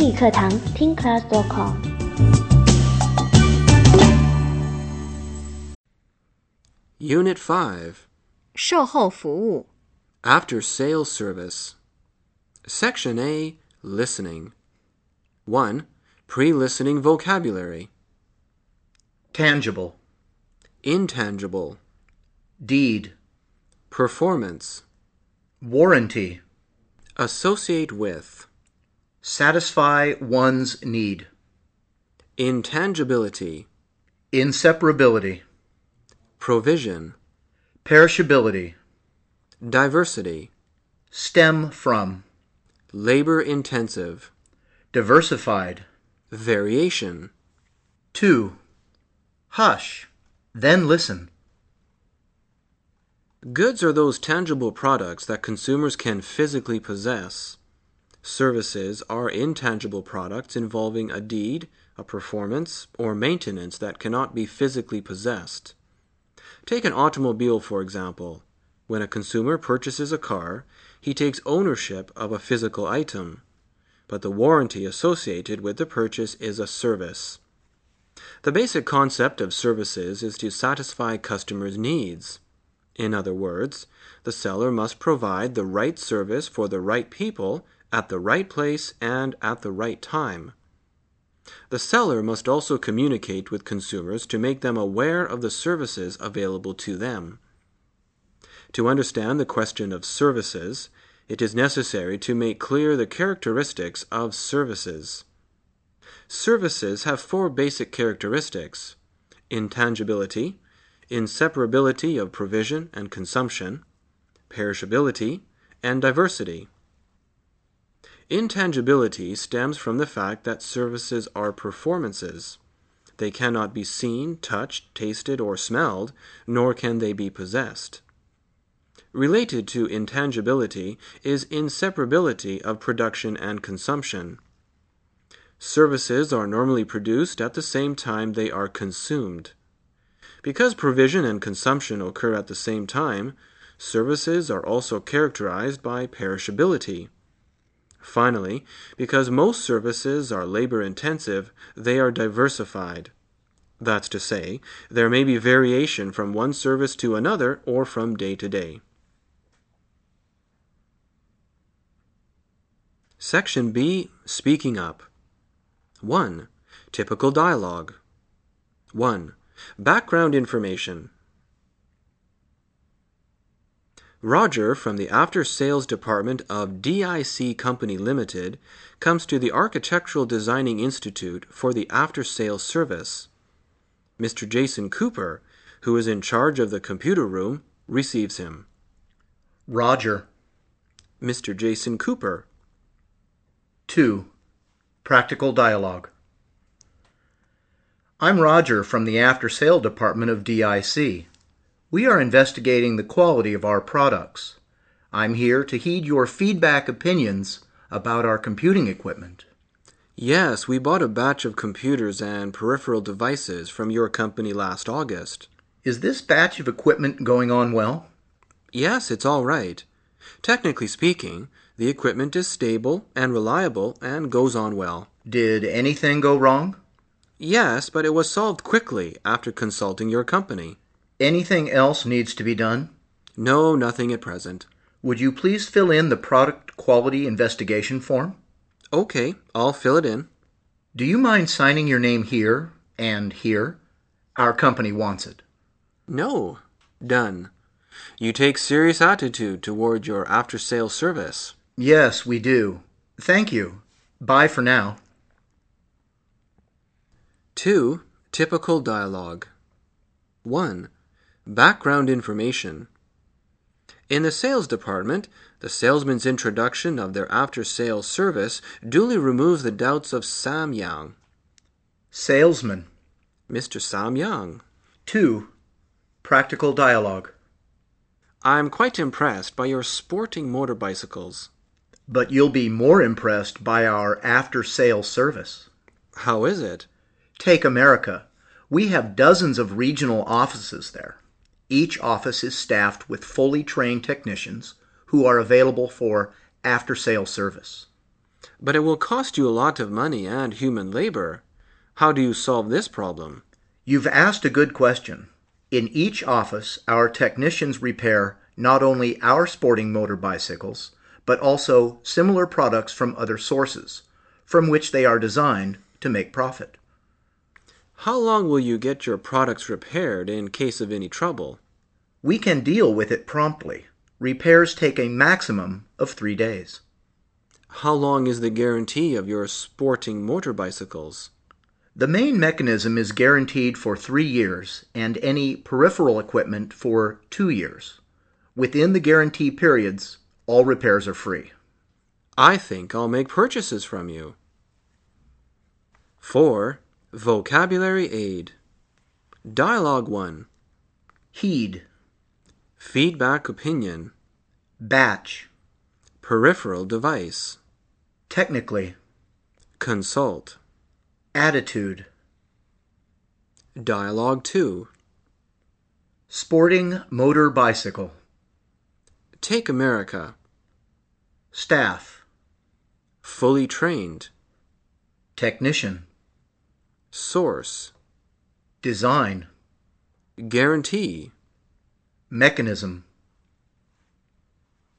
英语课堂听 class.com。 Unit 5. 售后服务 After Sales Service. Section A. Listening. 1. Pre-listening vocabulary. Tangible, Intangible. deed, Performance. warranty, Associate with. satisfy one's need, Intangibility. inseparability, Provision. perishability, Diversity. stem from, Labor-intensive. diversified. Variation. 2. Hush, then listen. Goods are those tangible products that consumers can physically possess. Services are intangible products involving a deed, a performance, or maintenance that cannot be physically possessed. Take an automobile, for example. When a consumer purchases a car, he takes ownership of a physical item, but the warranty associated with the purchase is a service. The basic concept of services is to satisfy customers' needs. In other words, the seller must provide the right service for the right people at the right place and at the right time. The seller must also communicate with consumers to make them aware of the services available to them. To understand the question of services, it is necessary to make clear the characteristics of services. Services have 4 basic characteristics: intangibility, inseparability of provision and consumption, perishability, and diversity. Intangibility stems from the fact that services are performances. They cannot be seen, touched, tasted, or smelled, nor can they be possessed. Related to intangibility is inseparability of production and consumption. Services are normally produced at the same time they are consumed. Because provision and consumption occur at the same time, services are also characterized by perishability. Finally, because most services are labor-intensive, they are diversified. That's to say, there may be variation from one service to another or from day to day. Section B. Speaking up. 1. Typical dialogue. 1. Background information. Roger from the after-sales department of DIC Company Limited comes to the Architectural Designing Institute for the after-sales service. Mr. Jason Cooper, who is in charge of the computer room, receives him. Roger. Mr. Jason Cooper. 2. Practical dialogue. I'm Roger from the after-sale department of DIC. We are investigating the quality of our products. I'm here to heed your feedback opinions about our computing equipment. Yes, we bought a batch of computers and peripheral devices from your company last August. Is this batch of equipment going on well? Yes, it's all right. Technically speaking, the equipment is stable and reliable and goes on well. Did anything go wrong? Yes, but it was solved quickly after consulting your company. Anything else needs to be done? No, nothing at present. Would you please fill in the product quality investigation form? Okay, I'll fill it in. Do you mind signing your name here and here? Our company wants it. No. Done. You take serious attitude toward your after-sales service. Yes, we do. Thank you. Bye for now. 2. Typical dialogue. 1. Background information. In the sales department, the salesman's introduction of their after-sales service duly removes the doubts of Sam Yang. Salesman. Mr. Sam Yang. 2. Practical dialogue. I'm quite impressed by your sporting motor bicycles. But you'll be more impressed by our after-sales service. How is it? Take America. We have dozens of regional offices there. Each office is staffed with fully trained technicians who are available for after-sales service. But it will cost you a lot of money and human labor. How do you solve this problem? You've asked a good question. In each office, our technicians repair not only our sporting motor bicycles, but also similar products from other sources, from which they are designed to make profit. How long will you get your products repaired in case of any trouble? We can deal with it promptly. Repairs take a maximum of 3 days. How long is the guarantee of your sporting motor bicycles? The main mechanism is guaranteed for 3 years and any peripheral equipment for 2 years. Within the guarantee periods, all repairs are free. I think I'll make purchases from you. 4. Vocabulary aid. Dialogue 1. Heed, Feedback opinion. batch, Peripheral device. technically, Consult. attitude, Dialogue 2. sporting motor bicycle, Take America. staff, Fully trained. technician, Source. design, Guarantee. mechanism,